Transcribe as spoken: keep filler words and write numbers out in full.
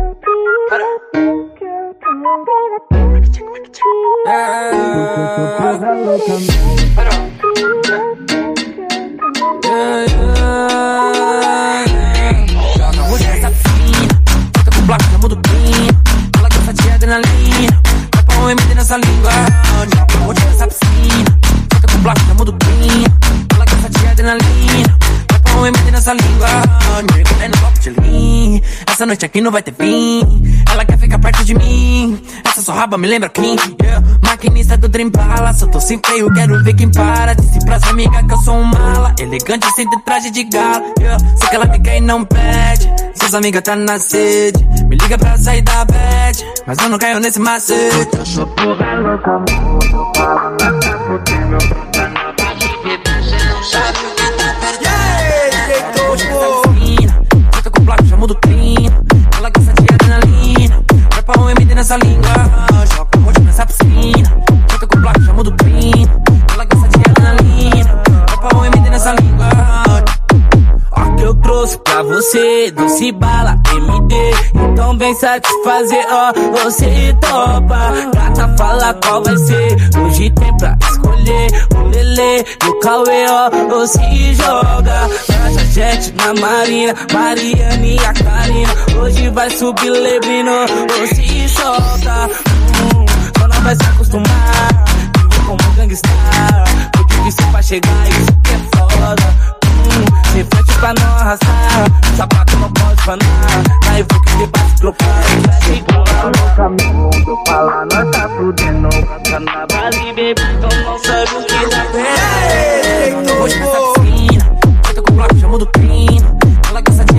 Joga hoje nessa piscina, fica com placa, já muda o pin. Ela gosta de adrenalina, vai pra um M D nessa língua. Joga hoje nessa piscina, fica com placa, já muda o pin. Ela gosta de adrenalina, vai pra um M D nessa língua. É no copo de lean, essa noite aqui não vai ter fim. Ela quer ficar perto de mim, essa sua raba me lembra quem? Yeah. Maquinista do Dream Palace, eu tô sem freio, quero ver quem para. Disse pras amigas que eu sou um mala, elegante sem ter traje de gala. Yeah. Sei que ela me quer e não pede, suas amigas tá na sede. Me liga pra sair da bad, mas eu não caio nesse macete. Eu sou porra louca, mundo fala, mas tá fudendo. Tá na base, bebê, cê não sabe o que tá perdendo. Yeah, hoje nessa piscina, fica com placa, já muda o clima. Ela gosta de adrenalina, vai pra um M D nessa língua. Joga hoje nessa piscina, fica com placa, já muda o clima. Ela gosta de adrenalina, vai pra um M D nessa língua. Ó que eu trouxe pra você, doce bala, M D. Então vem satisfazer, ó, você topa. Gata, fala qual vai ser, hoje tem pra escolher. O Lelê e o Cauê, ó, ou se joga. Traz a gente na Marina, Mariana e a Karina. Hoje vai subir Lebrino, ou se solta. Hum, só não vai se acostumar, viver como gangstar. Foi difícil pra chegar, isso que é foda. Sem frente pra não arrastar, sapato não pode fanar. Na Evo que debaixo global, no caminho, mundo fala, nós tá fudendo. Tá na base, baby, então não sabe o que dá pé. Hoje nessa piscina, fica com placa, já muda o clima. Ela gosta de